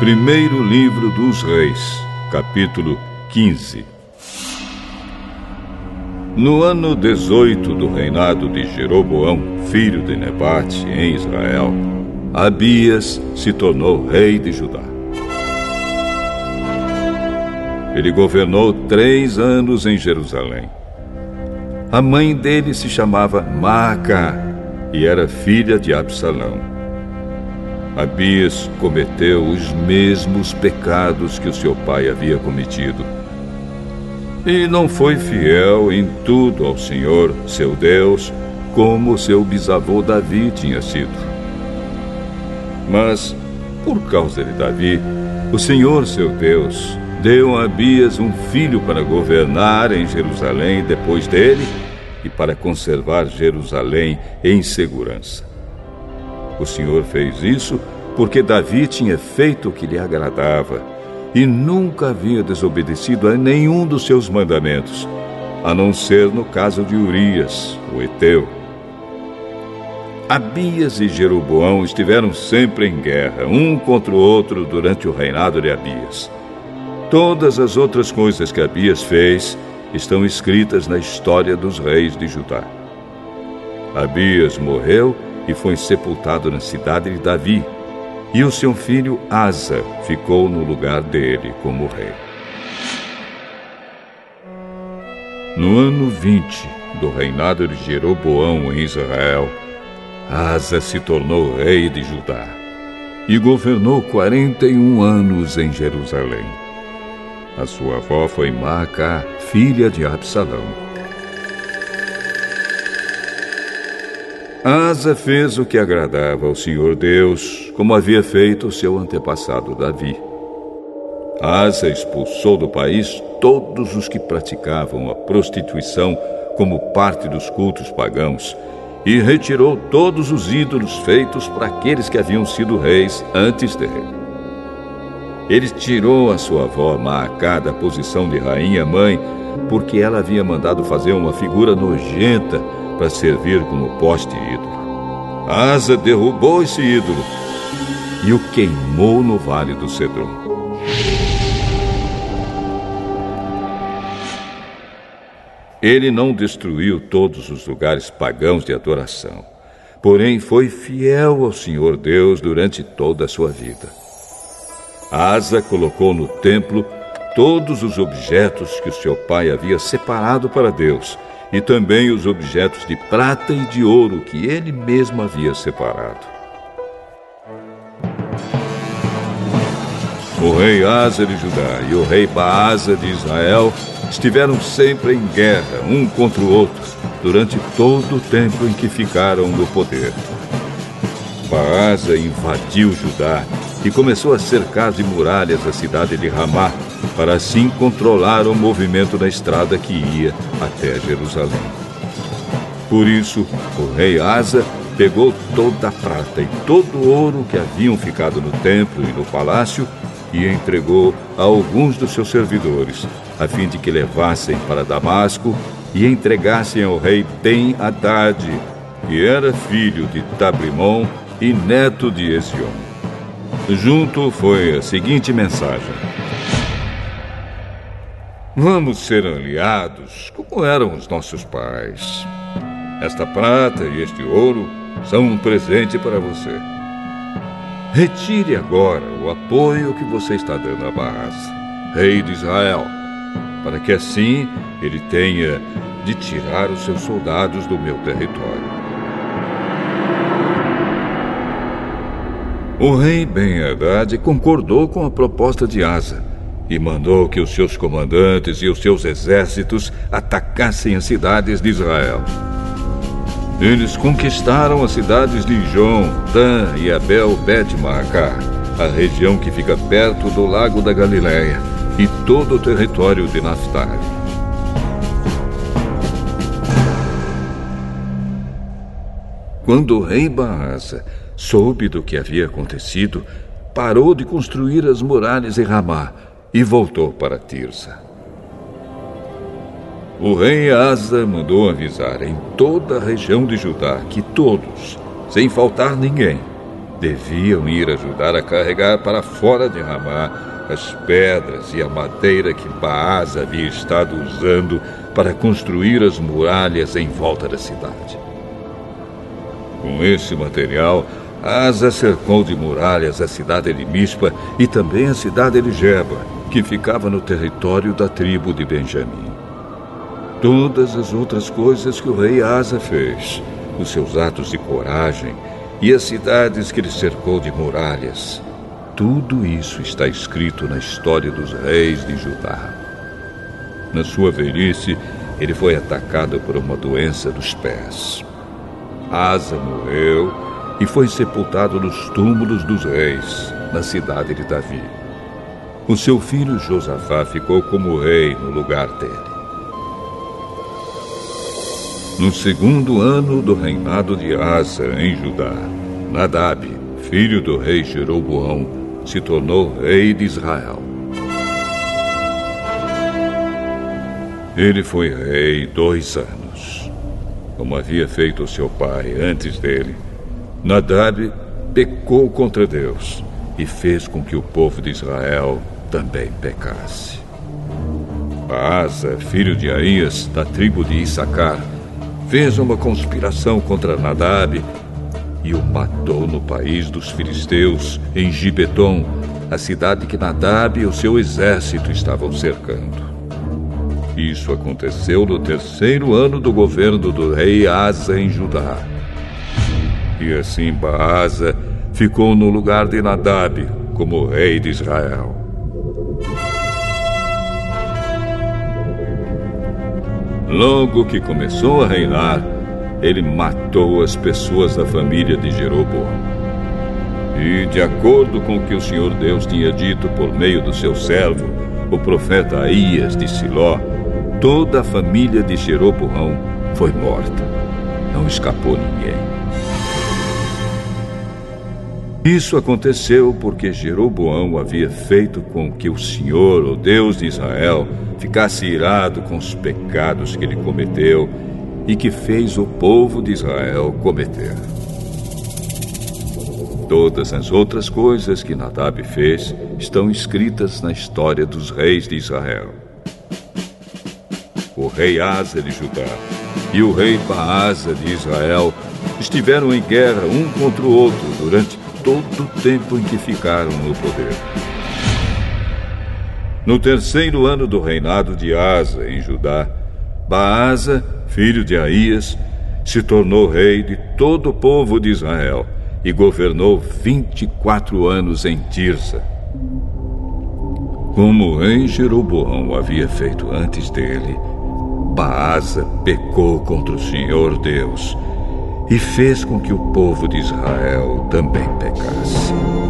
Primeiro livro dos Reis, capítulo 15. No ano 18 do reinado de Jeroboão, filho de Nebate, em Israel, Abias se tornou rei de Judá. Ele governou 3 anos em Jerusalém. A mãe dele se chamava Maacá e era filha de Absalão. Abias cometeu os mesmos pecados que o seu pai havia cometido. E não foi fiel em tudo ao Senhor, seu Deus, como seu bisavô Davi tinha sido. Mas, por causa de Davi, o Senhor, seu Deus, deu a Abias um filho para governar em Jerusalém depois dele e para conservar Jerusalém em segurança. O Senhor fez isso porque Davi tinha feito o que lhe agradava e nunca havia desobedecido a nenhum dos seus mandamentos, a não ser no caso de Urias, o heteu. Abias e Jeroboão estiveram sempre em guerra, um contra o outro, durante o reinado de Abias. Todas as outras coisas que Abias fez estão escritas na história dos reis de Judá. Abias morreu e foi sepultado na cidade de Davi, e o seu filho Asa ficou no lugar dele como rei. No ano 20 do reinado de Jeroboão em Israel, Asa se tornou rei de Judá e governou 41 anos em Jerusalém. A sua avó foi Maacá, filha de Absalão. Asa fez o que agradava ao Senhor Deus, como havia feito o seu antepassado Davi. Asa expulsou do país todos os que praticavam a prostituição como parte dos cultos pagãos e retirou todos os ídolos feitos para aqueles que haviam sido reis antes dele. Ele tirou a sua avó Maacá da posição de rainha-mãe porque ela havia mandado fazer uma figura nojenta para servir como poste ídolo. Asa derrubou esse ídolo e o queimou no Vale do Cedron. Ele não destruiu todos os lugares pagãos de adoração, porém foi fiel ao Senhor Deus durante toda a sua vida. Asa colocou no templo todos os objetos que o seu pai havia separado para Deus, e também os objetos de prata e de ouro que ele mesmo havia separado. O rei Asa de Judá e o rei Baasa de Israel estiveram sempre em guerra, um contra o outro, durante todo o tempo em que ficaram no poder. Baasa invadiu Judá e começou a cercar de muralhas a cidade de Ramá, para assim controlar o movimento da estrada que ia até Jerusalém. Por isso, o rei Asa pegou toda a prata e todo o ouro que haviam ficado no templo e no palácio e entregou a alguns dos seus servidores, a fim de que levassem para Damasco e entregassem ao rei Ben-Hadad, que era filho de Tabrimon e neto de Ezion. Junto foi a seguinte mensagem: vamos ser aliados como eram os nossos pais. Esta prata e este ouro são um presente para você. Retire agora o apoio que você está dando a Baasa, rei de Israel, para que assim ele tenha de tirar os seus soldados do meu território. O rei Ben-Hadad concordou com a proposta de Asa e mandou que os seus comandantes e os seus exércitos atacassem as cidades de Israel. Eles conquistaram as cidades de Ijon, Dan e Abel-Bet-Maacá, a região que fica perto do lago da Galileia, e todo o território de Naftali. Quando o rei Baasa soube do que havia acontecido, parou de construir as muralhas em Ramá e voltou para Tirsa. O rei Asa mandou avisar em toda a região de Judá que todos, sem faltar ninguém, deviam ir ajudar a carregar para fora de Ramá as pedras e a madeira que Baasa havia estado usando para construir as muralhas em volta da cidade. Com esse material, Asa cercou de muralhas a cidade de Mispa e também a cidade de Geba, que ficava no território da tribo de Benjamim. Todas as outras coisas que o rei Asa fez, os seus atos de coragem e as cidades que ele cercou de muralhas, tudo isso está escrito na história dos reis de Judá. Na sua velhice, ele foi atacado por uma doença dos pés. Asa morreu e foi sepultado nos túmulos dos reis, na cidade de Davi. O seu filho Josafá ficou como rei no lugar dele. No segundo ano do reinado de Asa em Judá, Nadab, filho do rei Jeroboão, se tornou rei de Israel. Ele foi rei 2 anos. Como havia feito seu pai antes dele, Nadab pecou contra Deus e fez com que o povo de Israel também pecasse. Baasa, filho de Aías, da tribo de Issacar, fez uma conspiração contra Nadab e o matou no país dos filisteus, em Gibeton, a cidade que Nadab e o seu exército estavam cercando. Isso aconteceu no 3º ano do governo do rei Asa em Judá. E assim Baasa ficou no lugar de Nadab como rei de Israel. Logo que começou a reinar, ele matou as pessoas da família de Jeroboão. E, de acordo com o que o Senhor Deus tinha dito por meio do seu servo, o profeta Aías de Siló, toda a família de Jeroboão foi morta. Não escapou ninguém. Isso aconteceu porque Jeroboão havia feito com que o Senhor, o Deus de Israel, ficasse irado com os pecados que ele cometeu e que fez o povo de Israel cometer. Todas as outras coisas que Nadab fez estão escritas na história dos reis de Israel. O rei Asa de Judá e o rei Baasa de Israel estiveram em guerra um contra o outro durante todo o tempo em que ficaram no poder. No 3º ano do reinado de Asa em Judá, Baasa, filho de Aías, se tornou rei de todo o povo de Israel e governou 24 anos em Tirsa. Como o rei Jeroboão havia feito antes dele, Baasa pecou contra o Senhor Deus e fez com que o povo de Israel também pecasse.